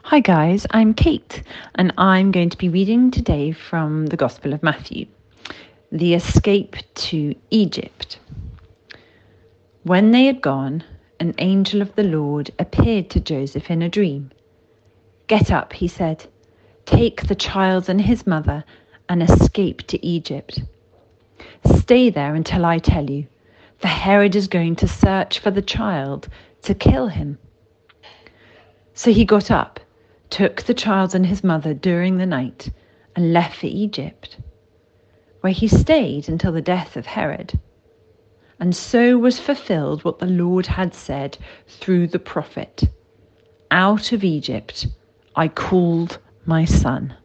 Hi guys, I'm Kate and I'm going to be reading today from the Gospel of Matthew, the escape to Egypt. When they had gone, an angel of the Lord appeared to Joseph in a dream. "Get up," he said, "take the child and his mother and escape to Egypt. Stay there until I tell you, for Herod is going to search for the child to kill him." So he got up, took the child and his mother during the night, and left for Egypt, where he stayed until the death of Herod. And so was fulfilled what the Lord had said through the prophet, "Out of Egypt I called my son."